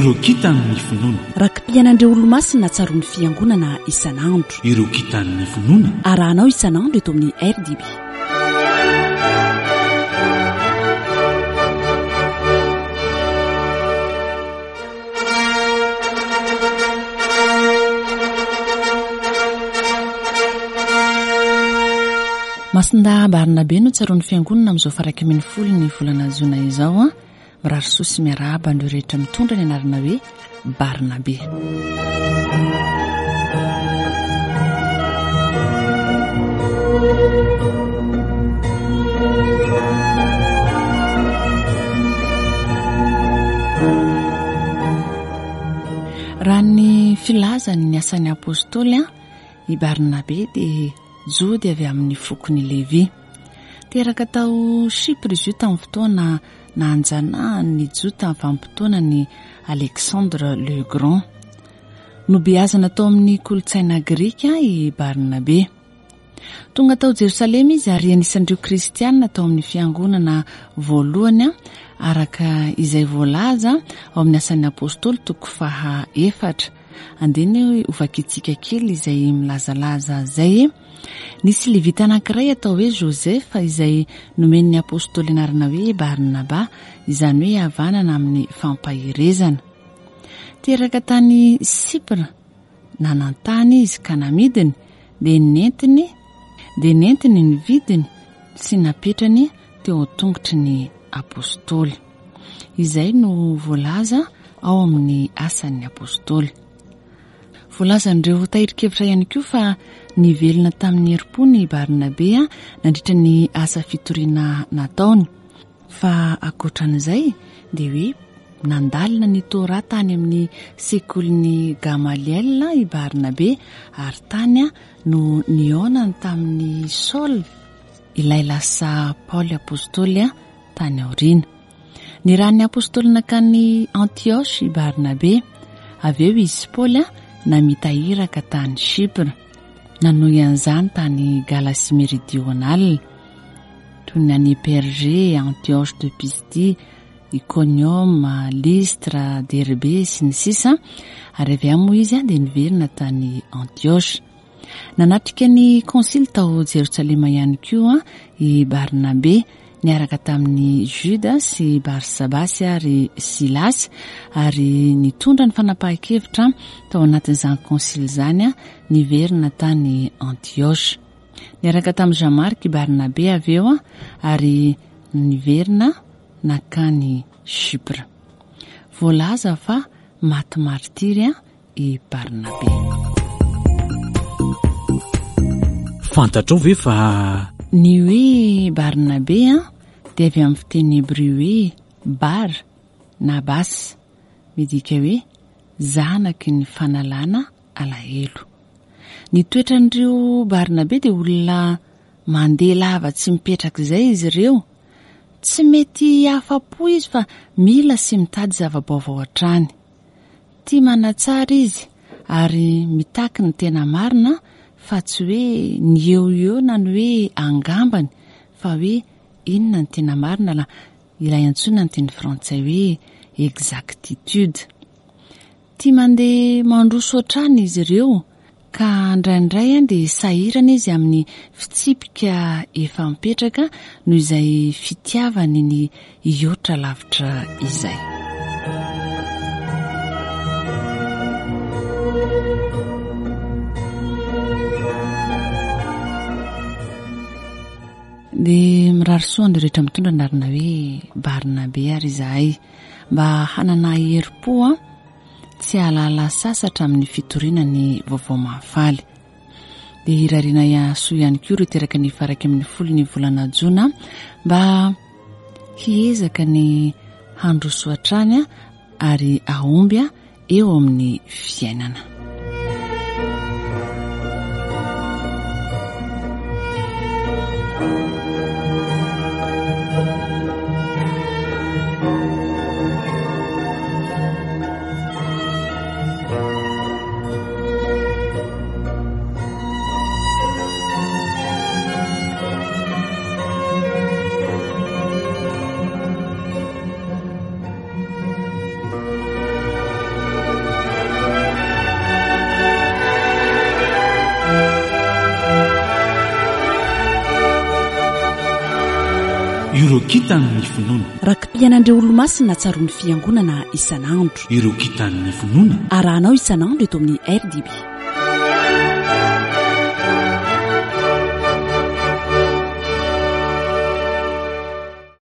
ireo kitan'ny finoana rakim-pianandreo olo-masina tsaroan'ny fiangonana isan'andro ireo kitan'ny finoana arahanao isan'andro eto amin'ny RDB. Masinda Barnabe no tsaroan'ny fiangonana amin'izao faraka amin'ny folo ny volana Jona izao a mirary soa sy miarahaba andreo rehetra mitondra ny anarana hoe Barnabe. Raha ny filazany ny asan'ny apôstôly i Barnabe dia jody avy amin'ny fokony Levi. Teraka tao Chypre izy io tamin'ny fotoana na anjanahany jody tamin'ny vanim-potoana ny Alexandre le Grand. Nobeazana tao amin'ny kolotsaina Grika i Barnabe. Tonga tao Jerosalema izy ary anisan'ireo kristianina tao amin'ny fiangonana voalohany araka izay voalaza ao amin'ny asan'ny apôstôly toko faha 4. Andeny ovakitsika kely izay milazalaza zay. Nisy levita anankiray atao hoe Joseph izay nomen'ny apôstôly anarana hoe Barnaba, izany hoe havanana amin'ny fampahirezana. Teraka tany Chypre nanantany izy ka namidiny dia nentiny ny vidiny sy napetrany teo an-tongotry ny apôstôly. Izay no voalaza ao amin'ny asan'ny apôstôly. Voalazan'ireo tahirikevitra ihany koa fa nivelona tamin'ny herim-po ny Barnabe nandritra ny asa fitoriana nataony. Fa ankoatran'izay dia hoe nandalina ny Torah tany amin'ny sekolin'ny Gamaliel i Barnabe ary tany no nionany tamin'ny Saul ilay lasa Paoly apôstôly tany aoriana. Ny rahan'ny apôstôly nakany Antioche i Barnabe, avy eo izy Paoly namitahiraka tany Chypre. Nanohy an'izany tany Galatie méridionale toy ny any Perge, Antioche de Pistie, Iconium, Lystre, Derbe sy ny sisa, ary avy amo izy dia niverina tany Antioche. Nanatrika ny konsily tao Jerosalema ihany koa i Barnabe niaraka tamin'ny Juda sy Barsabasy ary Silasy ary nitondra ny fanapahan-kevitra tao anatin'izany konsily izany niverina tany Antioche. Niaraka tamin'ny Jean-Marc i Barnabe avy eo ary niverina nakany Chypre. Voalaza fa maty martiry i Barnabe. Fantatrao ve fa ny hoe Barnabe dia avy amin'ny fiteny hébreu hoe bar na bas, midika hoe zanaky ny fanalana alahelo. Ny toetran'ireo Barnabe dia olona mandeha lava tsy mipetraka izay izy ireo. Tsy mety afa-po izy fa mila sy mitady zava-baovao hatrany. Tia manatsara izy ary mitaky ny tena marina fa tsy hoe ny eo na ny hoe angambany fa hoe inona ny tena marina la ilay antsoina ny teny frantsay hoe exactitude. Tia mandeha mandroso hatrany izy ireo ka indraindray dia sahirana izy amin'ny fitsipika efa mipetraka noho izay fitiavany ny ihoatra lavitra izay. Dia mirary soa andreo rehetra mitondra anarana hoe Barnabe ary izahay mba hanana herim-po tsy halala sasatra amin'ny fitoriana ny vaovao mahafaly. Dia irariana soa ihany koa ireo teraka ny faraka amin'ny folo ny volana Jona mba hiezaka ny handroso hatrany ary ahomby eo amin'ny fiainana. ireo kitan'ny finoana. Rakim-pianandreo olo-masina tsaroan'ny fiangonana isan'andro. Ireo kitan'ny finoana. Arahanao isan'andro eto amin'ny RDB.